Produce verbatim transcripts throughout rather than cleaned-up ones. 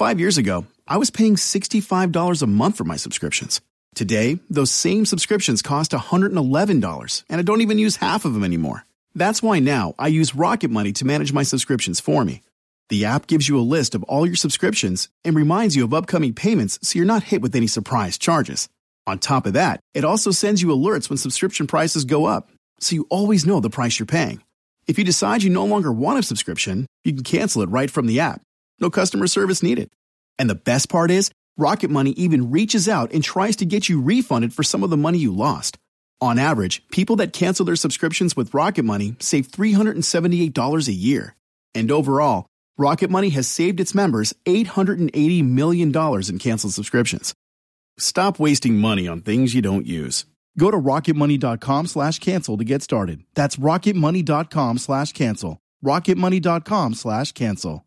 Five years ago, I was paying sixty-five dollars a month for my subscriptions. Today, those same subscriptions cost one hundred eleven dollars, and I don't even use half of them anymore. That's why now I use Rocket Money to manage my subscriptions for me. The app gives you a list of all your subscriptions and reminds you of upcoming payments so you're not hit with any surprise charges. On top of that, it also sends you alerts when subscription prices go up, so you always know the price you're paying. If you decide you no longer want a subscription, you can cancel it right from the app. No customer service needed. And the best part is, Rocket Money even reaches out and tries to get you refunded for some of the money you lost. On average, people that cancel their subscriptions with Rocket Money save three hundred seventy-eight dollars a year. And overall, Rocket Money has saved its members eight hundred eighty million dollars in canceled subscriptions. Stop wasting money on things you don't use. Go to rocketmoney.com slash cancel to get started. That's rocketmoney.com slash cancel. rocketmoney.com slash cancel.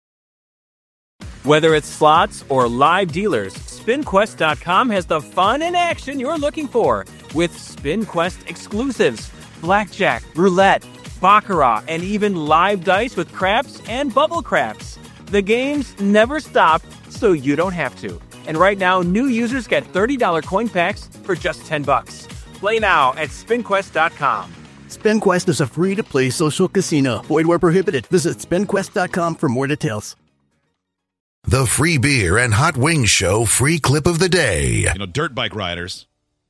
Whether it's slots or live dealers, spin quest dot com has the fun and action you're looking for. With SpinQuest exclusives, blackjack, roulette, baccarat, and even live dice with craps and bubble craps. The games never stop, so you don't have to. And right now, new users get thirty dollars coin packs for just ten bucks. Play now at spin quest dot com. SpinQuest is a free-to-play social casino. Void where prohibited. Visit spin quest dot com for more details. The Free Beer and Hot Wings Show free clip of the day. You know, dirt bike riders.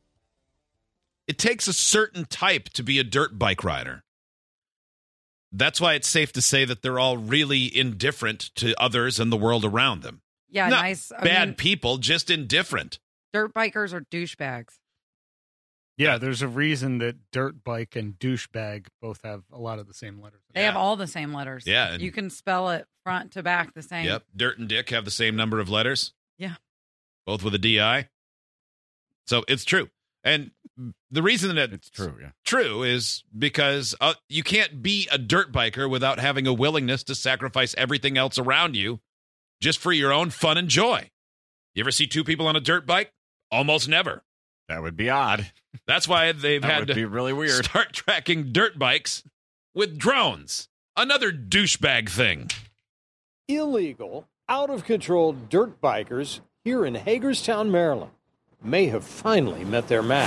It takes a certain type to be a dirt bike rider. That's why it's safe to say that they're all really indifferent to others and the world around them. Yeah, Not nice. I bad mean, people, just indifferent. dirt bikers are douchebags. Yeah, there's a reason that dirt bike and douchebag both have a lot of the same letters. They Yeah. have all the same letters. Yeah, and- You can spell it front to back the same. Yep, dirt and dick have the same number of letters. Yeah. Both with a D I. So it's true. And the reason that It's true, yeah. true is because uh, you can't be a dirt biker without having a willingness to sacrifice everything else around you just for your own fun and joy. You ever see two people on a dirt bike? Almost never. That would be odd. That's why they've That had would to be really weird. start tracking dirt bikes with drones. Another douchebag thing. Illegal, out-of-control dirt bikers here in Hagerstown, Maryland, may have finally met their match.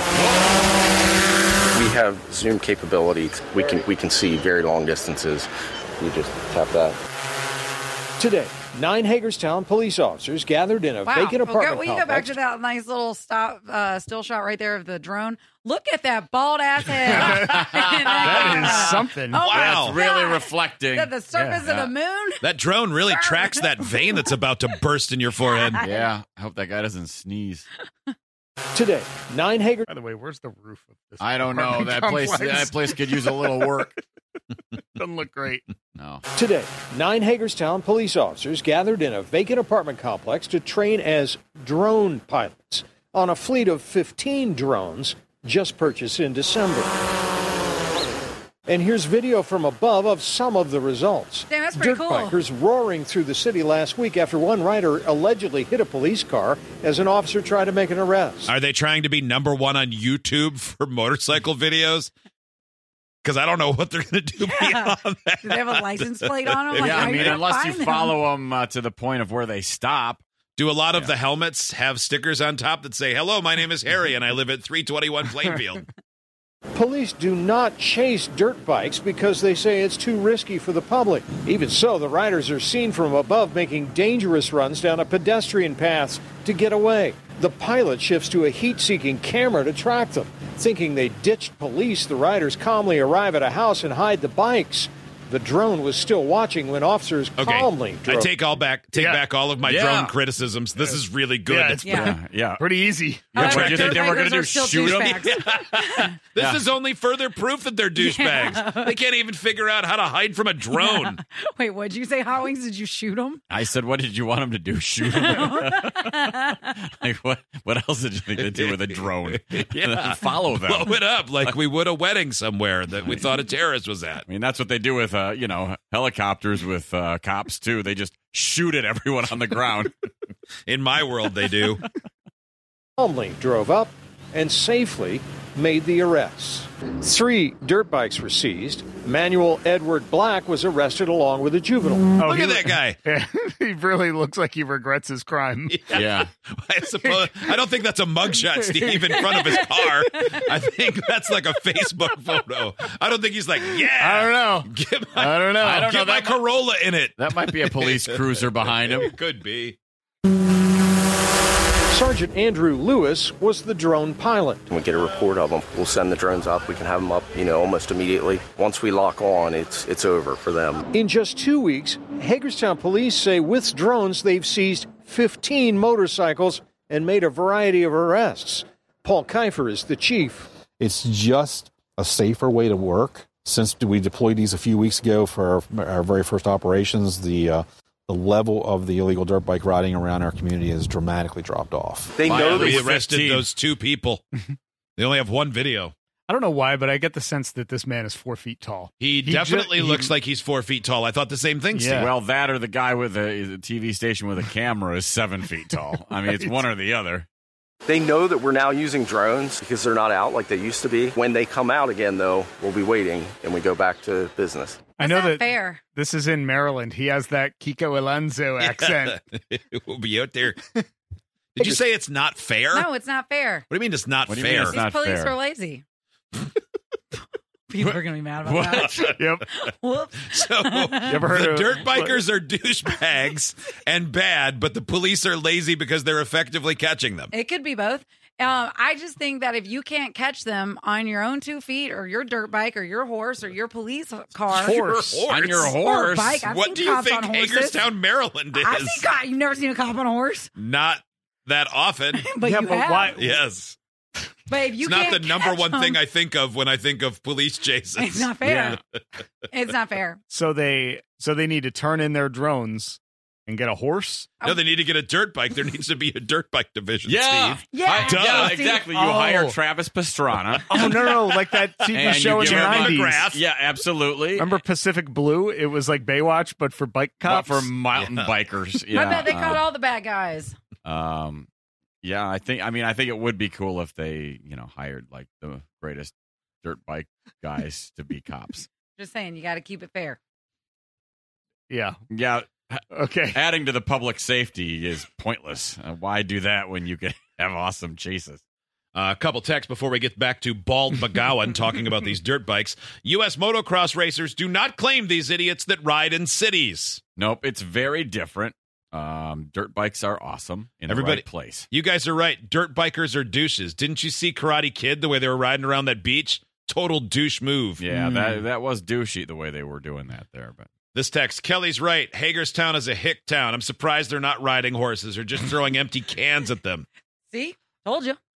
We have zoom capability. We can we can see very long distances. You just tap that. Today, nine Hagerstown police officers gathered in a Wow. vacant Well, apartment go, we go complex. back to that nice little stop, uh, still shot right there of the drone. Look at that bald ass head. That is something. Oh, my Wow. It's really God. reflecting. The, the surface Yeah. of the moon. That drone really tracks that vein that's about to burst in your forehead. Yeah, I hope that guy doesn't sneeze. Today, nine Hager. By the way, where's the roof of this? I don't know. apartment That place complex? that place could use a little work. Doesn't look great. No. Today, nine Hagerstown police officers gathered in a vacant apartment complex to train as drone pilots on a fleet of fifteen drones just purchased in December. And here's video from above of some of the results. Damn, that's pretty Dirt cool. bikers roaring through the city last week after one rider allegedly hit a police car as an officer tried to make an arrest. Are they trying to be number one on YouTube for motorcycle videos? Because I don't know what they're going to do Yeah. beyond that. Do they have a license plate on them? Like, Yeah, how I you mean, gonna unless you find them? follow them uh, to the point of where they stop. Do a lot of the helmets have stickers on top that say, "Hello, my name is Harry, and I live at three twenty-one Plainfield"? Police do not chase dirt bikes because they say it's too risky for the public. Even so, the riders are seen from above making dangerous runs down a pedestrian paths to get away. The pilot shifts to a heat-seeking camera to track them. Thinking they ditched police, the riders calmly arrive at a house and hide the bikes. The drone was still watching when officers Okay, calmly drove. I take all back, take Yeah. back all of my Yeah. drone criticisms. This is really good. Yeah, it's Yeah. Yeah. pretty easy. Yeah, Oh, what do you think they were dirt going to do? bikers are still Shoot them? douchebags. This Yeah. is only further proof that they're douchebags. They can't even figure out how to hide from a drone. Wait, what'd you say, Hot Wings? Did you shoot them? I said, what did you want them to do? Shoot them? Like, what, what else did you think they'd do with a drone? Yeah. Follow them. Blow it up like we would a wedding somewhere that we thought a terrorist was at. I mean, that's what they do with, uh, you know, helicopters with uh, cops, too. They just shoot at everyone on the ground. In my world, they do. calmly drove up and safely made the arrests. Three dirt bikes were seized. Manuel Edward Black was arrested along with a juvenile. Oh, Look he- at that guy. Yeah, he really looks like he regrets his crime. Yeah. I suppose I don't think that's a mugshot, Steve, in front of his car. I think that's like a Facebook photo. I don't think he's like, yeah. I don't know. Get my, I don't know. I don't know. get my That might- Corolla in it. That might be a police cruiser behind him. Could be. Sergeant Andrew Lewis was the drone pilot. When we get a report of them, we'll send the drones up. We can have them up, you know, almost immediately. Once we lock on, it's it's over for them. In just two weeks, Hagerstown police say with drones they've seized fifteen motorcycles and made a variety of arrests. Paul Kiefer is the chief. It's just a safer way to work. Since we deployed these a few weeks ago for our, our very first operations, the uh, the level of the illegal dirt bike riding around our community has dramatically dropped off. They know Finally they arrested fifteen. those two people. They only have one video. I don't know why, but I get the sense that this man is four feet tall. He, He definitely ju- he- looks like he's four feet tall. I thought the same thing, Steve. Yeah. Well, that or the guy with a, a T V station with a camera is seven feet tall. I mean, it's one or the other. They know that we're now using drones because they're not out like they used to be. When they come out again, though, we'll be waiting and we go back to business. I That's know not that fair. this is in Maryland. He has that Kiko Alonso accent. We'll be out there. Did you say it's not fair? No, it's not fair. What do you mean it's not What do you fair? mean it's These not police fair? are lazy. People are going to be mad about What? that. Yep. Whoops. So ever heard the of- dirt bikers are douchebags and bad, but the police are lazy because they're effectively catching them. It could be both. Um, I just think that if you can't catch them on your own two feet or your dirt bike or your horse or your police car Horse. On your or horse. bike, I've What seen do you cops think on horses. Hagerstown, Maryland I've is? seen cops. You've never seen a cop on a horse, Not that often. but Yeah, you but have. why- Yes. But if you It's not can't the number catch one them, thing I think of when I think of police chases. It's not fair. It's not fair. So they so they need to turn in their drones and get a horse. No, they need to get a dirt bike. There needs to be a dirt bike division, Yeah. Steve. Yeah, I- yeah, Steve. exactly. You Oh. hire Travis Pastrana. Oh no, no, like that T V And you show in give the him a nineties. graph. Yeah, absolutely. Remember Pacific Blue? It was like Baywatch, but for bike But cops. for mountain Yeah. bikers. Yeah. I bet they uh, caught all the bad guys. Um, yeah, I think. I mean, I think it would be cool if they, you know, hired like the greatest dirt bike guys to be cops. Just saying, you got to keep it fair. yeah. Yeah, Okay. adding to the public safety is pointless. Uh, why do that when you can have awesome chases? Uh, a couple texts before we get back to Bald McGowan talking about these dirt bikes. U S motocross racers do not claim these idiots that ride in cities. Nope, it's very different. Um, dirt bikes are awesome in Everybody- the right place. You guys are right. Dirt bikers are douches. Didn't you see Karate Kid, the way they were riding around that beach? Total douche move. Yeah, that that was douchey the way they were doing that there, but. This text, Kelly's right. Hagerstown is a hick town. I'm surprised they're not riding horses or just throwing empty cans at them. See? Told you.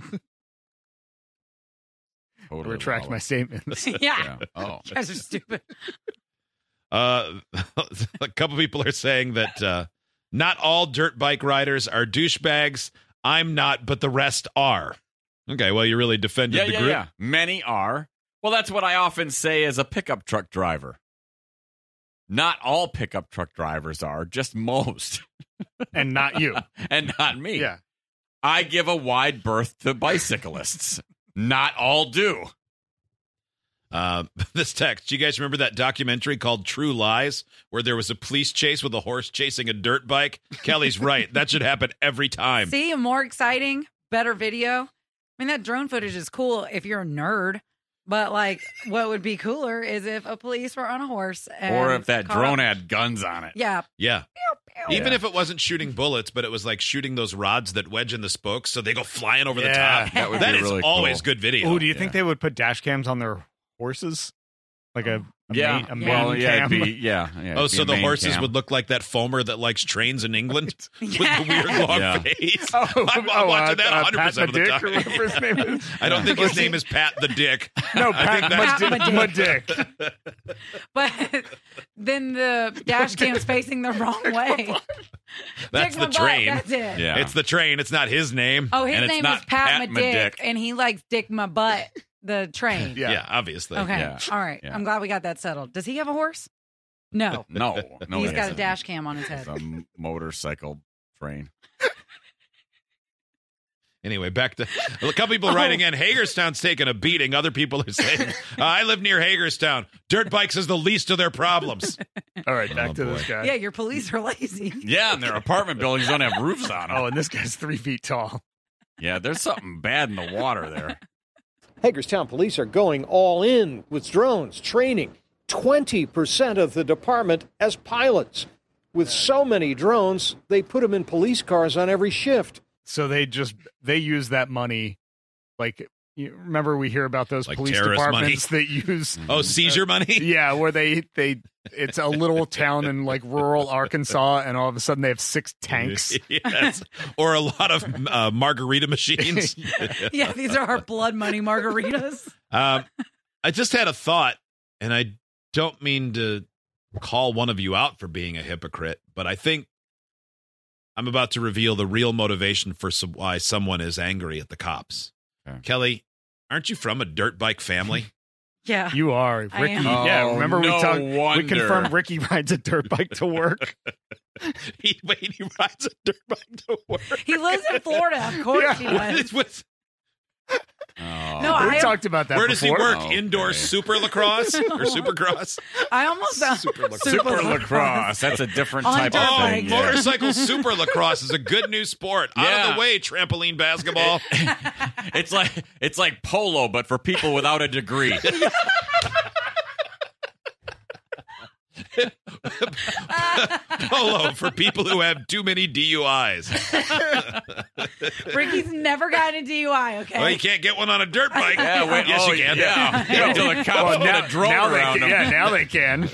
Totally Retract wallow. my statements. yeah. Yeah. Oh. You guys are stupid. Uh, a couple people are saying that uh, not all dirt bike riders are douchebags. I'm not, but the rest are. Okay, well, you really defended Yeah, the yeah, group. yeah. Many are. Well, that's what I often say as a pickup truck driver. Not all pickup truck drivers are, just most. And not you. And not me. Yeah. I give a wide berth to bicyclists. Not all do. Uh, this text, do you guys remember that documentary called True Lies, where there was a police chase with a horse chasing a dirt bike? Kelly's right. That should happen every time. See, a more exciting, better video. I mean, that drone footage is cool if you're a nerd. But, like, what would be cooler is if a police were on a horse. And Or if that caught drone up- had guns on it. Yeah. Yeah. Pew, pew. Even Yeah. if it wasn't shooting bullets, but it was like shooting those rods that wedge in the spokes so they go flying over Yeah, the top. that would That be is really always cool. good video. Oh, do you think Yeah. they would put dash cams on their horses? Like a, a Yeah. main, a main well, yeah, cam? it'd be, yeah, yeah. it'd Oh, be so a the main horses cam. would look like that foamer that likes trains in England with Yeah. the weird long Yeah. face. Oh, I'm, I'm oh, watching uh, that uh, one hundred percent Pat of the Madick, or time. whatever his name is. I don't think his name is Pat the Dick. No, I think Pat that's- Madick. Pat Madick. But then the dash cam's facing the wrong way. That's Dick my the butt, train. That's it. Yeah. It's the train. It's not his name. Oh, his And it's name is not Pat, Pat Madick, Madick. and he likes Dick my butt, the train. Yeah. Yeah, obviously. Okay. Yeah. All right. Yeah. I'm glad we got that settled. Does he have a horse? No. No, no. He's it got a isn't. dash cam on his It's head. a m- motorcycle train. Anyway, back to a couple people Oh. writing in. Hagerstown's taking a beating. Other people are saying, uh, I live near Hagerstown. Dirt bikes is the least of their problems. All right, back Oh, to boy. this guy. Yeah, your police are lazy. Yeah, and their apartment buildings don't have roofs on them. Oh, and this guy's three feet tall. Yeah, there's something bad in the water there. Hagerstown police are going all in with drones, training twenty percent of the department as pilots. With so many drones, they put them in police cars on every shift. So they just they use that money, like you remember we hear about those Like police terrorist departments that use Oh, seizure money? yeah, where they they it's a little town in like rural Arkansas, and all of a sudden they have six tanks. Yes. Or a lot of uh, margarita machines. Yeah, these are our blood money margaritas. Um, I just had a thought, and I don't mean to call one of you out for being a hypocrite, but I think I'm about to reveal the real motivation for some, why someone is angry at the cops. Okay. Kelly, aren't you from a dirt bike family? Yeah. You are I Ricky. am. Yeah, Oh, remember we no talked. We wonder. confirmed Ricky rides a dirt bike to work. he, wait, he rides a dirt bike to work. He lives in Florida. Of course Yeah. he What does. is with- Oh. No, we I- talked about that. Where does he before. work? Okay. Indoor super lacrosse or supercross? I almost sound Super lacrosse. Super lacrosse. That's a different On type dirt of Oh, thing. bikes. yeah. motorcycle super lacrosse is a good new sport. Out of Yeah. the way, trampoline basketball. It's like it's like polo, but for people without a degree. Polo for people who have too many D U Is. Ricky's never gotten a D U I, okay? Well, you can't get one on a dirt bike. Yeah, wait, yes, oh, you can. Yeah, wait until the cops Well, put now, a drone now they around can, them. yeah, now they can.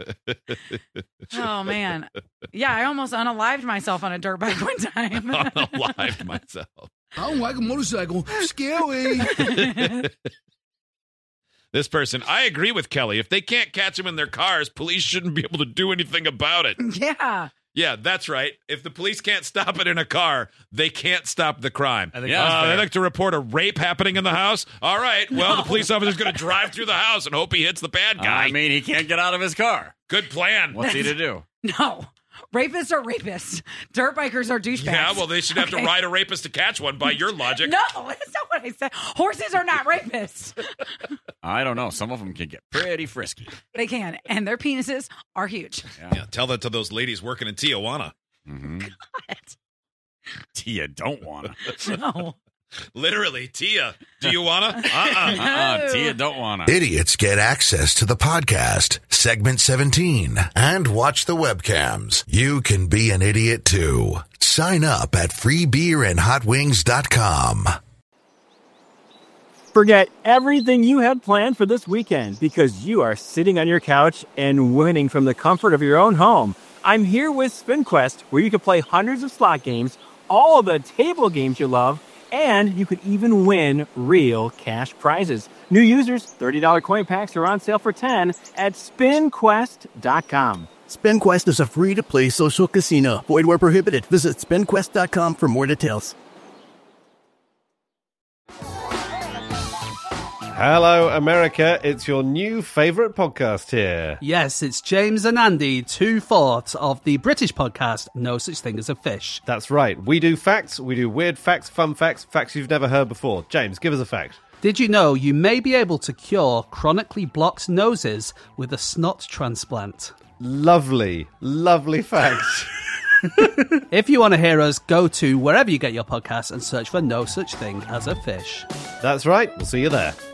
Oh, man. Yeah, I almost unalived myself on a dirt bike one time. Unalived myself. I don't like a motorcycle. Scary. This person, I agree with Kelly. If they can't catch them in their cars, police shouldn't be able to do anything about it. Yeah. Yeah, that's right. If the police can't stop it in a car, they can't stop the crime. I think Yeah. that's Uh, fair. they like to report a rape happening in the house. All right. Well, the police officer's going to drive through the house and hope he hits the bad guy. I mean, he can't get out of his car. Good plan. What's he to do? No. Rapists are rapists. Dirt bikers are douchebags. Yeah, well, they should have Okay. to ride a rapist to catch one by your logic. No, that's not what I said. Horses are not rapists. I don't know. Some of them can get pretty frisky. They can, and their penises are huge. Yeah. Yeah, tell that to those ladies working in Tijuana. Mm-hmm. What? Tia don't wanna. No. Literally, Tia, do you wanna? Uh-uh. Uh-uh, Tia don't wanna. Idiots get access to the podcast, segment seventeen, and watch the webcams. You can be an idiot too. Sign up at free beer and hot wings dot com. Forget everything you had planned for this weekend because you are sitting on your couch and winning from the comfort of your own home. I'm here with SpinQuest, where you can play hundreds of slot games, all of the table games you love, and you could even win real cash prizes. New users, thirty dollars coin packs are on sale for ten dollars at spin quest dot com. SpinQuest is a free-to-play social casino. Void where prohibited. Visit spin quest dot com for more details. Hello, America. It's your new favourite podcast here. Yes, it's James and Andy, two-fourths of the British podcast No Such Thing as a Fish. That's right. We do facts, we do weird facts, fun facts, facts you've never heard before. James, give us a fact. Did you know you may be able to cure chronically blocked noses with a snot transplant? Lovely, lovely facts. If you want to hear us, go to wherever you get your podcasts and search for No Such Thing as a Fish. That's right. We'll see you there.